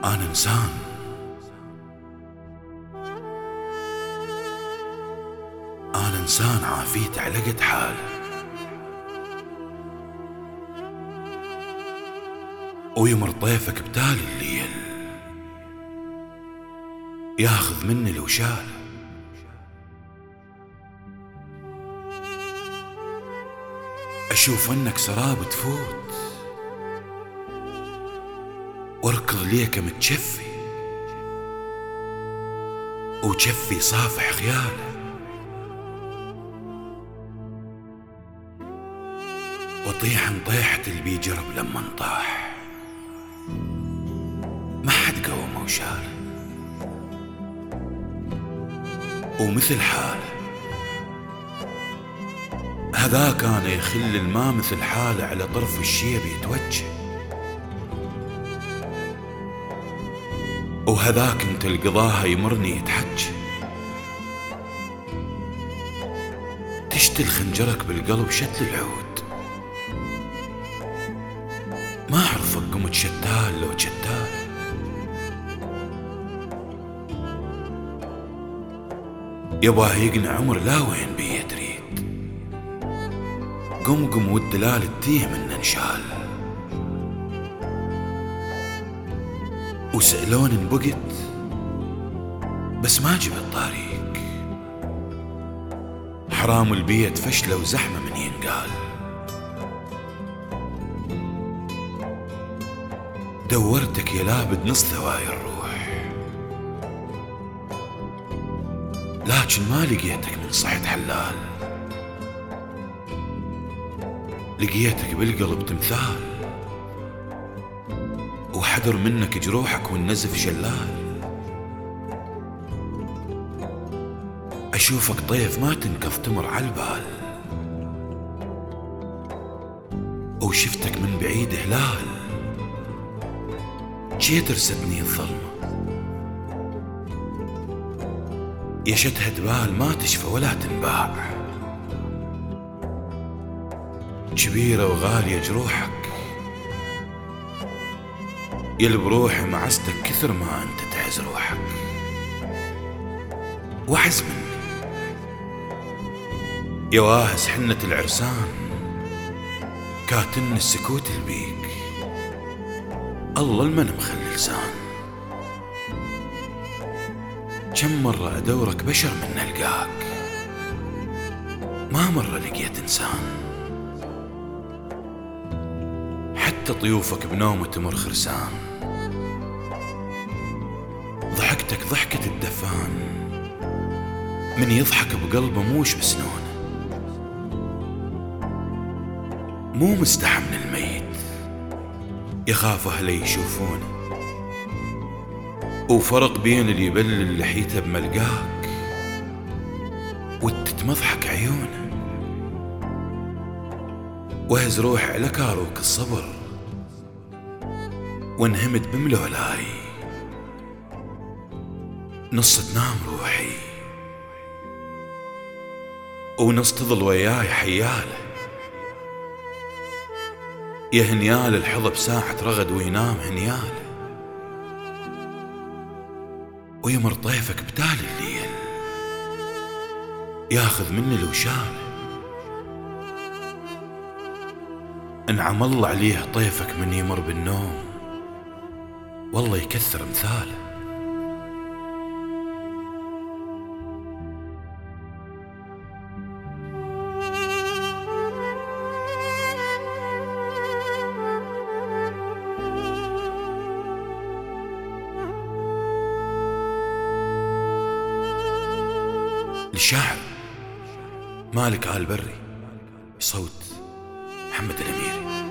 أنا إنسان، أنا إنسان عافيت على قد حاله، ويمر طيفك بتالي الليل ياخذ مني لو شاله. أشوف أنك سراب تفوت واركض ليك متشفي وجفي صافح خياله، وطيح طيحة اللي بيجرب لما انطاح ما حد قومه وشاله، ومثل حاله هذا كان يخل الماء مثل حاله على طرف الشيب يتوجه، وهذاك انت القضاها يمرني يتحج، تشتل خنجرك بالقلب شتل العود، ما اعرفك قمت شتال لو شتال. يباه يقنع عمر لا وين بيه تريد، قم والدلال التيه من انشال، وسألون ان بقت بس ما جبت طريق، حرام البيت فشلة وزحمة من ينقال، دورتك يا لابد نص ثواي الروح، لكن ما لقيتك من صحت حلال، لقيتك بالقلب تمثال، وحذر منك جروحك والنزف شلال. أشوفك طيف ما تنكض تمر عالبال، وشفتك من بعيد هلال، جيت رستني الظلمة يا شتهة بال ما تشفى ولا تنباع، كبيرة وغالية جروحك يل بروحي معستك كثر ما انت تعز روحك، وعز مني يا واهس حنة العرسان، كاتن السكوت البيك الله المن مخلي لسان، كم مرة أدورك بشر من نلقاك ما مرة لقيت إنسان، حتى طيوفك بنوم تمر خرسان، ضحكتك ضحكة الدفان من يضحك بقلبه موش بسنونه، مو مستحى من الميت يخاف أهله يشوفونه، وفرق بين اللي يبلل لحيته بملقاك وتتمضحك عيونه، وهز روح على كاروك الصبر وانهمت بملولاي، نص تنام روحي ونص تظل وياي حياله، يا هنيال الحظ بساعة رغد وينام هنياله، ويمر طيفك بتالي الليل ياخذ مني لو شاله، انعم الله عليه طيفك من يمر بالنوم والله يكثر مثاله. الشاعر مالك آل بري، صوت محمد الأميري.